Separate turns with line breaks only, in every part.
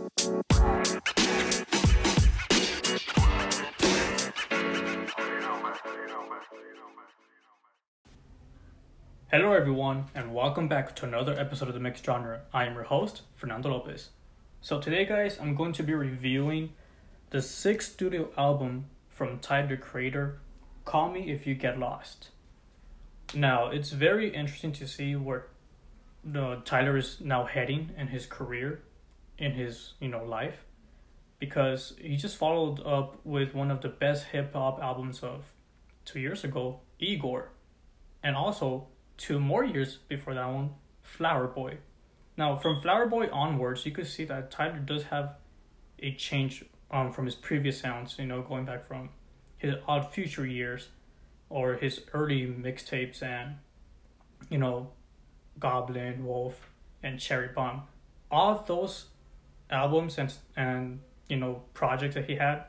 Hello, everyone, and welcome back to another episode of The Mixed Genre. I am your host, Fernando Lopez. So today, guys, I'm going to be reviewing the sixth studio album from Tyler, the Creator, Call Me If You Get Lost. Now, it's very interesting to see where Tyler is now heading in his career, in his life, because he just followed up with one of the best hip hop albums of 2 years ago, Igor, and also 2 more years before that one, Flower Boy. Now, from Flower Boy onwards, you could see that Tyler does have a change from his previous sounds, going back from his Odd Future years or his early mixtapes and, Goblin, Wolf, and Cherry Bomb. All of those albums and projects that he had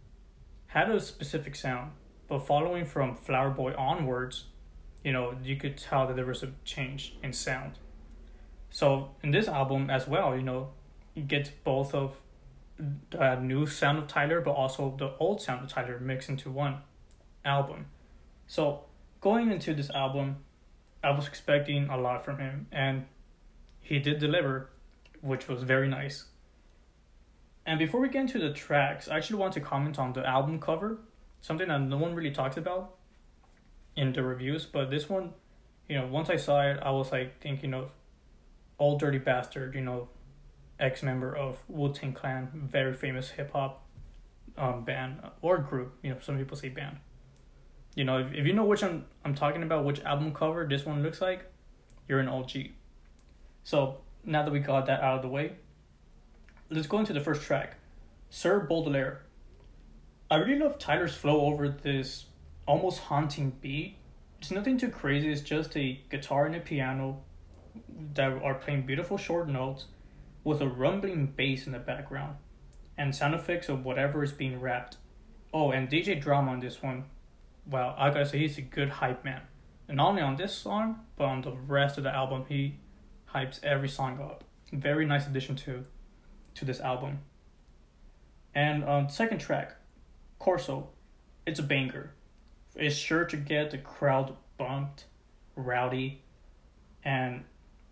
a specific sound. But following from Flower Boy onwards, you could tell that there was a change in sound. So in this album as well, you get both of the new sound of Tyler, but also the old sound of Tyler mixed into one album. So going into this album, I was expecting a lot from him, and he did deliver, which was very nice. And before we get into the tracks, I actually want to comment on the album cover, something that no one really talks about in the reviews, but this one, once I saw it, I was like thinking of Old Dirty Bastard, ex-member of Wu-Tang Clan, very famous hip-hop band or group, some people say band. If you know which I'm talking about, which album cover this one looks like, you're an OG. So now that we got that out of the way, let's go into the first track, Sir Baudelaire. I really love Tyler's flow over this almost haunting beat. It's nothing too crazy, it's just a guitar and a piano that are playing beautiful short notes with a rumbling bass in the background and sound effects of whatever is being rapped. Oh, and DJ Drama on this one, wow, I gotta say, he's a good hype man. And not only on this song, but on the rest of the album, he hypes every song up. Very nice addition to this album. And second track, Corso, it's a banger. It's sure to get the crowd bumped, rowdy, and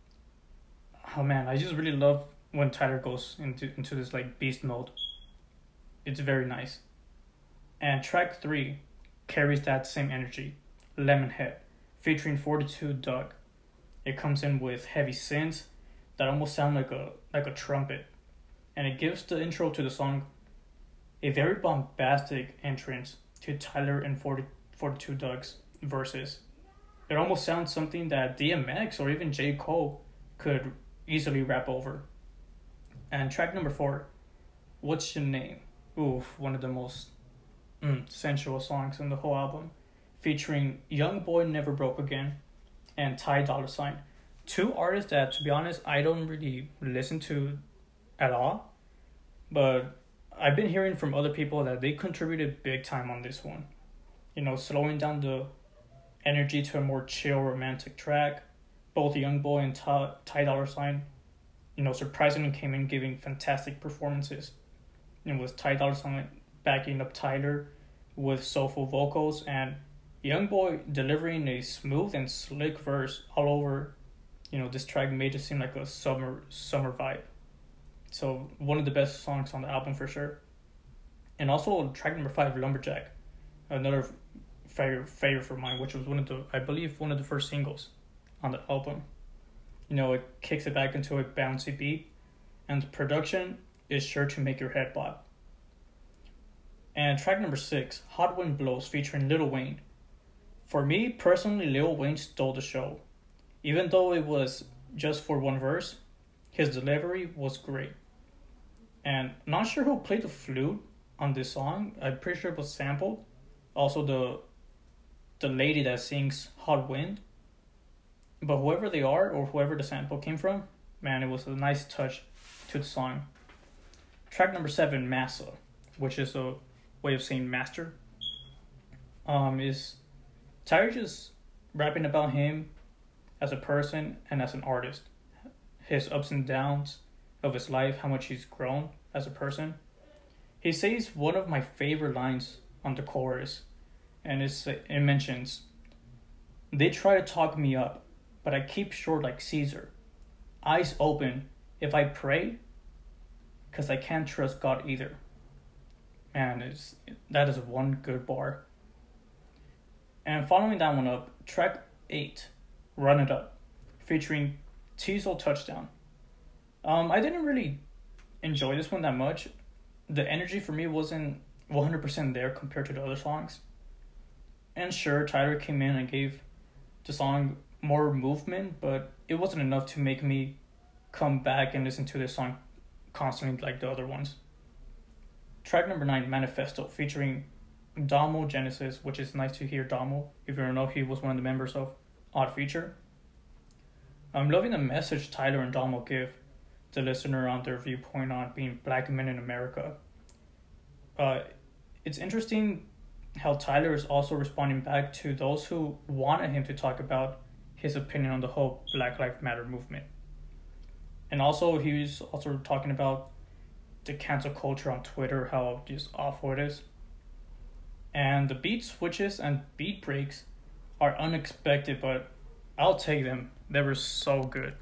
oh man, I just really love when Tyler goes into this like beast mode. It's very nice. And track 3 carries that same energy, Lemonhead, featuring 42 Dugg. It comes in with heavy synths that almost sound like a trumpet, and it gives the intro to the song a very bombastic entrance to Tyler and 42 Dugg's verses. It almost sounds something that DMX or even J. Cole could easily rap over. And track number 4, What's Your Name? Oof, one of the most sensual songs in the whole album, featuring Young Boy Never Broke Again and Ty Dolla $ign. 2 artists that, to be honest, I don't really listen to at all, but I've been hearing from other people that they contributed big time on this one. Slowing down the energy to a more chill romantic track. Both Young Boy and Ty Dolla $ign, surprisingly came in giving fantastic performances. And with Ty Dolla $ign backing up Tyler with soulful vocals, and Young Boy delivering a smooth and slick verse all over, this track made it seem like a summer vibe. So one of the best songs on the album for sure. And also track number 5, Lumberjack, another favorite for mine, which was one of the first singles on the album. It kicks it back into a bouncy beat, and the production is sure to make your head bob. And track number 6, Hot Wind Blows, featuring Lil Wayne. For me personally, Lil Wayne stole the show. Even though it was just for one verse, his delivery was great. And not sure who played the flute on this song. I'm pretty sure it was sampled. Also the lady that sings Hot Wind. But whoever they are, or whoever the sample came from, man, it was a nice touch to the song. Track number 7, Massa, which is a way of saying master, is Tyler just rapping about him as a person and as an artist, his ups and downs, of his life, how much he's grown as a person. He says one of my favorite lines on the chorus, and it mentions, "They try to talk me up, but I keep short like Caesar. Eyes open if I pray, 'cause I can't trust God either." And that is one good bar. And following that one up, track 8, "Run It Up," featuring Teasel Touchdown. I didn't really enjoy this one that much. The energy for me wasn't 100% there compared to the other songs. And sure, Tyler came in and gave the song more movement, but it wasn't enough to make me come back and listen to this song constantly like the other ones. Track number 9, "Manifesto," featuring Damo Genesis, which is nice to hear Damo. If you don't know, he was one of the members of Odd Future. I'm loving the message Tyler and Damo give the listener on their viewpoint on being black men in America. It's interesting how Tyler is also responding back to those who wanted him to talk about his opinion on the whole Black Lives Matter movement. And also, he's also talking about the cancel culture on Twitter, how just awful it is. And the beat switches and beat breaks are unexpected, but I'll take them. They were so good.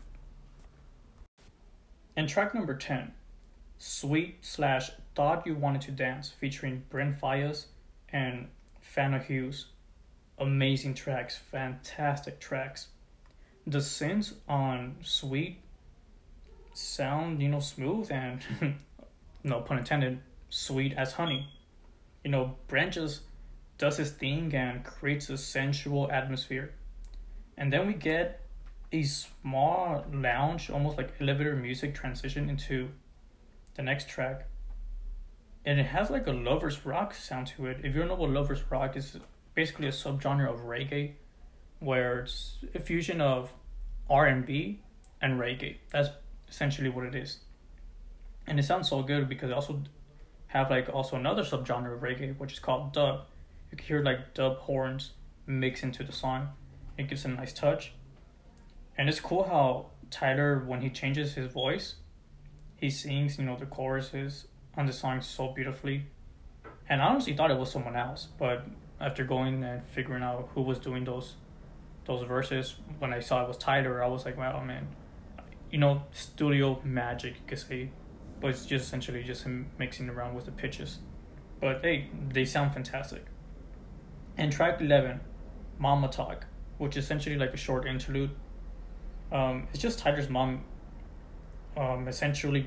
And track number 10, "Sweet / Thought You Wanted to Dance," featuring Brent Faiyaz and Fana Hughes. Amazing tracks, fantastic tracks. The synths on "Sweet" sound, smooth and, no pun intended, sweet as honey. Brent just does his thing and creates a sensual atmosphere. And then we get a small lounge, almost like elevator music transition into the next track. And it has like a lovers rock sound to it. If you don't know what lovers rock is, basically a subgenre of reggae, where it's a fusion of R&B and reggae. That's essentially what it is. And it sounds so good because I also have also another subgenre of reggae, which is called dub. You can hear dub horns mix into the song. It gives a nice touch. And it's cool how Tyler, when he changes his voice, he sings, the choruses on the song so beautifully. And I honestly thought it was someone else, but after going and figuring out who was doing those verses, when I saw it was Tyler, I was like, wow, man. Studio magic, you could say. But it's just essentially just him mixing around with the pitches. But hey, they sound fantastic. And track 11, "Mama Talk," which is essentially like a short interlude. It's just Tyler's mom essentially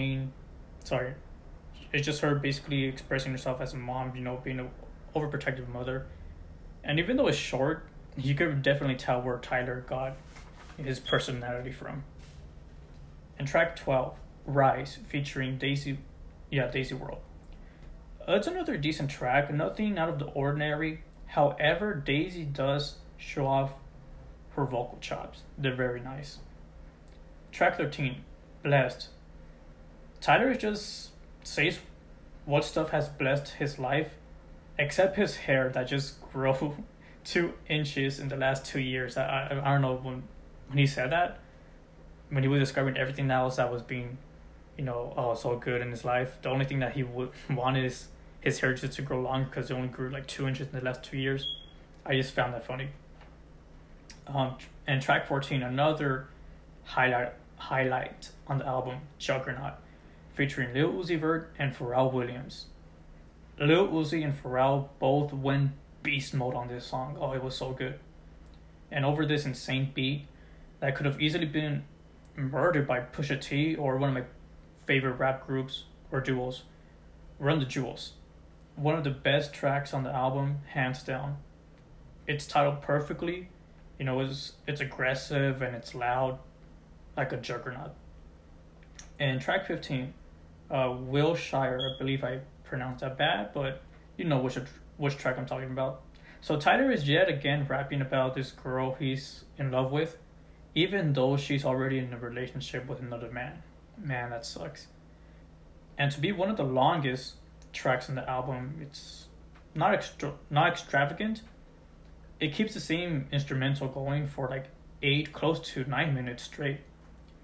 it's just her basically expressing herself as a mom, being an overprotective mother. And even though it's short, you could definitely tell where Tyler got his personality from. And track 12, "Rise," featuring Daisy World. It's another decent track, nothing out of the ordinary. However, Daisy does show off her vocal chops. They're very nice. Track 13, "Blessed." Tyler just says what stuff has blessed his life, except his hair that just grew 2 inches in the last 2 years. I don't know when he said that, when he was describing everything else that was being, so good in his life. The only thing that he would want is his hair just to grow long, because it only grew 2 inches in the last 2 years. I just found that funny. And track 14, another highlight on the album, "Juggernaut," featuring Lil Uzi Vert and Pharrell Williams. Lil Uzi and Pharrell both went beast mode on this song. Oh, it was so good. And over this insane beat that could have easily been murdered by Pusha T or one of my favorite rap groups or duos, Run the Jewels. One of the best tracks on the album, hands down. It's titled perfectly. It's aggressive and it's loud, like a juggernaut. And track 15, "Wilshire," I believe I pronounced that bad, but you know which track I'm talking about. So Tyler is yet again rapping about this girl he's in love with, even though she's already in a relationship with another man. Man, that sucks. And to be one of the longest tracks on the album, it's not extravagant. It keeps the same instrumental going for 8, close to 9 minutes straight.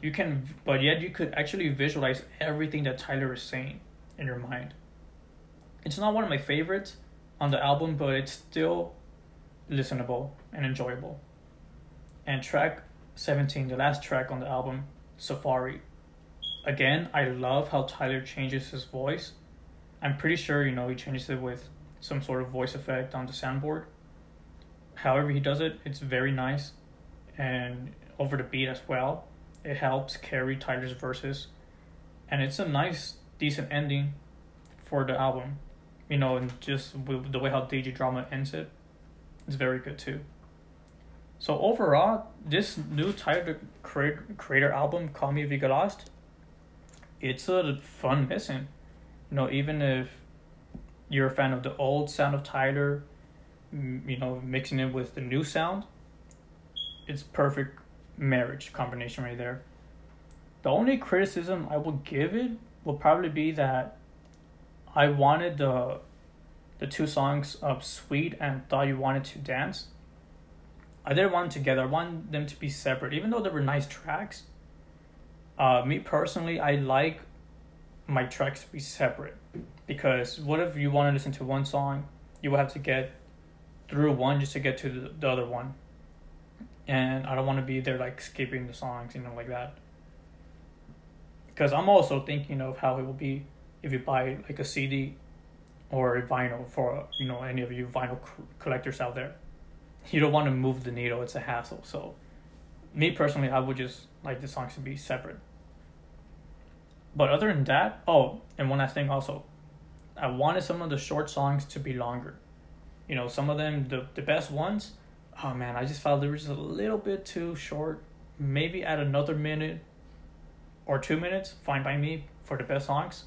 but yet you could actually visualize everything that Tyler is saying in your mind. It's not one of my favorites on the album, but it's still listenable and enjoyable. And track 17, the last track on the album, Safari. Again, I love how Tyler changes his voice. I'm pretty sure, he changes it with some sort of voice effect on the soundboard. However he does it, it's very nice. And over the beat as well, it helps carry Tyler's verses. And it's a nice, decent ending for the album. And just with the way how DJ Drama ends it, it's very good too. So overall, this new Tyler Creator album, Call Me If You Get Lost, it's a fun listen. Even if you're a fan of the old sound of Tyler, mixing it with the new sound, it's perfect marriage combination right there. The only criticism I will give it will probably be that I wanted the two songs of Sweet and Thought You Wanted to Dance. I didn't want them together. I wanted them to be separate, even though they were nice tracks. Me personally, I like my tracks to be separate, because what if you want to listen to one song, you will have to get through one just to get to the other one, and I don't want to be there like skipping the songs, like that. Because I'm also thinking of how it will be if you buy like a CD or a vinyl for any of you vinyl collectors out there. You don't want to move the needle; it's a hassle. So, me personally, I would just like the songs to be separate. But other than that, and one last thing also, I wanted some of the short songs to be longer. Some of them, the best ones, oh man, I just felt they were just a little bit too short. Maybe add another minute or 2 minutes, fine by me, for the best songs.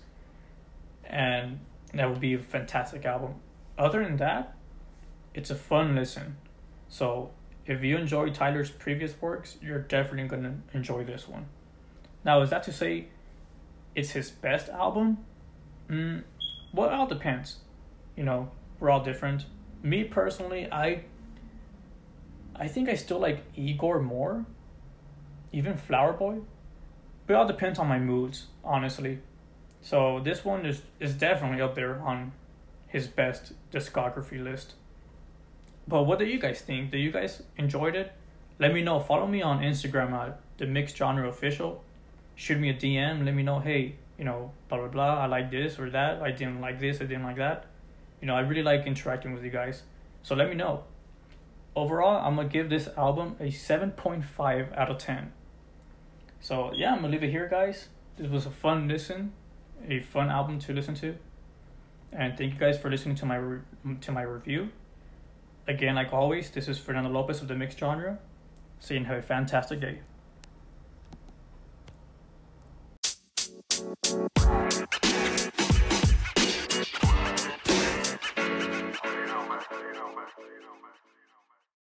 And that would be a fantastic album. Other than that, it's a fun listen. So if you enjoy Tyler's previous works, you're definitely going to enjoy this one. Now, is that to say it's his best album? Well, it all depends. We're all different. Me personally, I think I still like Igor more, even Flower Boy. But it all depends on my moods, honestly. So this one is definitely up there on his best discography list. But what do you guys think? Do you guys enjoyed it? Let me know. Follow me on Instagram at The Mixed Genre Official. Shoot me a DM. Let me know, hey, blah, blah, blah. I like this or that. I didn't like this. I didn't like that. I really like interacting with you guys. So let me know. Overall, I'm going to give this album a 7.5 out of 10. So yeah, I'm going to leave it here, guys. This was a fun listen. A fun album to listen to. And thank you guys for listening to my review. Again, like always, this is Fernando Lopez of The Mixed Genre. See you and have a fantastic day.